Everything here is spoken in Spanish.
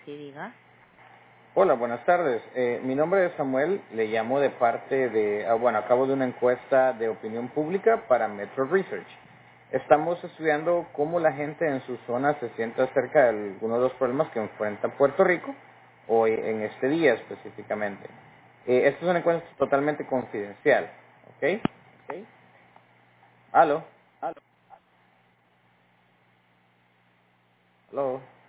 Sí, diga. Hola, buenas tardes. Mi nombre es Samuel, le llamo de parte de, acabo de una encuesta de opinión pública para Metro Research. Estamos estudiando cómo la gente en su zona se siente acerca de algunos de los problemas que enfrenta Puerto Rico hoy en este día específicamente. Esta es una encuesta totalmente confidencial, ¿ok? ¿Aló? ¿Aló?